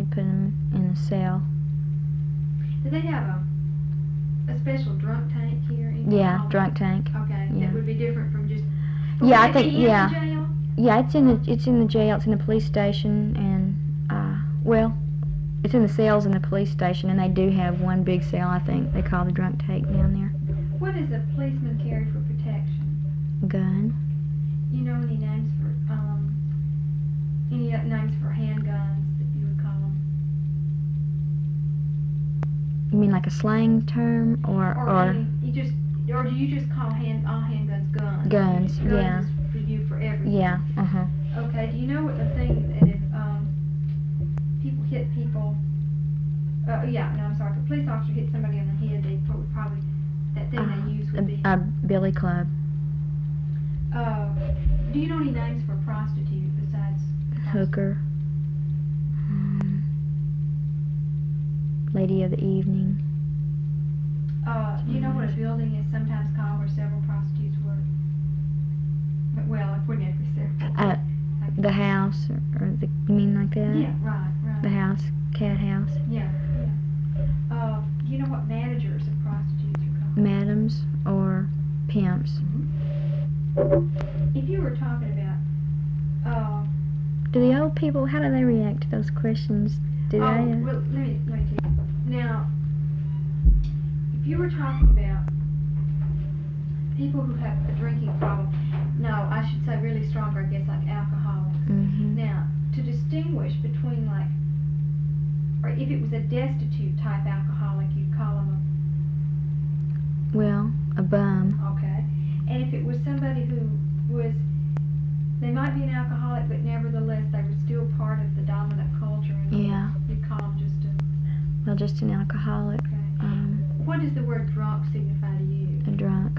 put them in a cell. Do they have a special drunk tank here? Yeah, drunk tank. Okay, Yeah. that would be different from just. Yeah, I Would it think be in the yeah. jail? Yeah, it's in the jail. It's in the police station, and well, it's in the cells in the police station, and they do have one big cell. I think they call the drunk tank down there. What does a policeman carry for protection? Gun. You know any names for names for handguns that you would call them? You mean like a slang term, or Or do you just call all handguns guns? Guns, Guns yeah. is for you for everything. Yeah. Okay. Do you know what the thing that if people hit people? I'm sorry. If a police officer hit somebody on the head, they would probably that thing they use would be. A billy club. Do you know any names for a prostitute besides? Hooker. Lady of the evening. Do you know what a building is sometimes called where several prostitutes work? Well, it wouldn't have to be several. The house, or you mean like that? Yeah, right. The house, cat house. Yeah. Do you know what managers of prostitutes are called? Madams or pimps. If you were talking about, do the old people, how do they react to those questions? well, let me tell you. Now, if you were talking about people who have a drinking problem, no, I should say really stronger, I guess, like alcoholics. Now, to distinguish between or if it was a destitute type alcoholic, you'd call them a bum. Okay. And if it was somebody who was, they might be an alcoholic, but nevertheless they were still part of the dominant culture. Yeah. You'd call them Just an alcoholic. Okay. What does the word drunk signify to you? A drunk.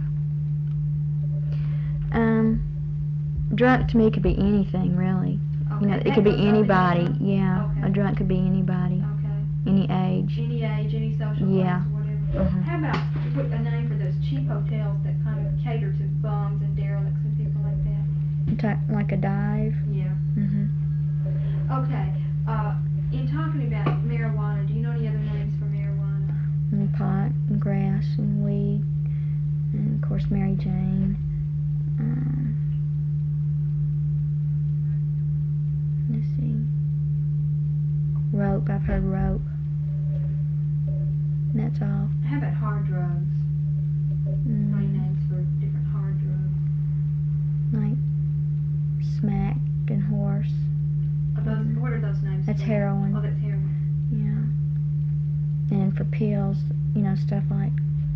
Drunk to me could be anything, really. Okay. It could be anybody. Okay. Yeah. A drunk could be anybody. Okay. Any age. Any social Yeah. class, whatever. How about a name for those cheap hotels that kind of cater to bums and derelicts and people like that? Like a dive. Yeah. Okay. In talking about marijuana, do you know any other names for marijuana? And pot and grass and weed, and of course Mary Jane. Let's see. Rope. I've heard rope. And that's all. How about hard drugs? Any names for different hard drugs? Like smack and horse. What are those names? That's for? heroin. Oh, that's heroin. Yeah. And for pills, stuff like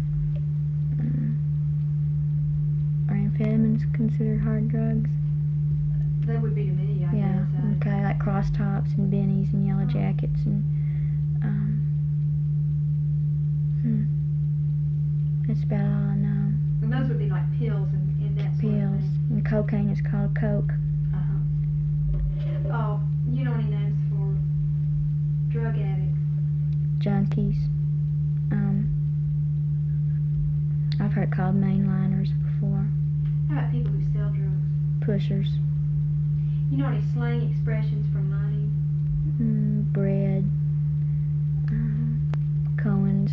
are amphetamines considered hard drugs? That would be to me, I Yeah. guess. Okay, like cross tops and bennies and yellow jackets and that's about all I know. And those would be like pills and that sort of Pills. thing. And cocaine is called coke. Oh, you know any names for drug addicts? Junkies. I've heard called mainliners before. How about people who sell drugs? Pushers. You know any slang expressions for money? Bread. Cohen's.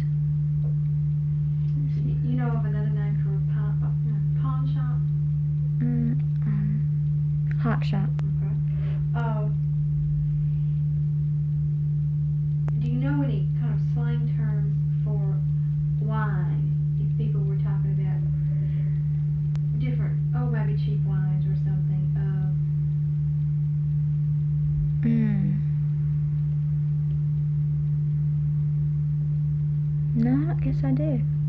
You know of another name for a pawn shop? Hawk shop. Okay. Do you know any kind of slang terms for wine? If people were talking about different, maybe cheap wines or something. No, I guess I do.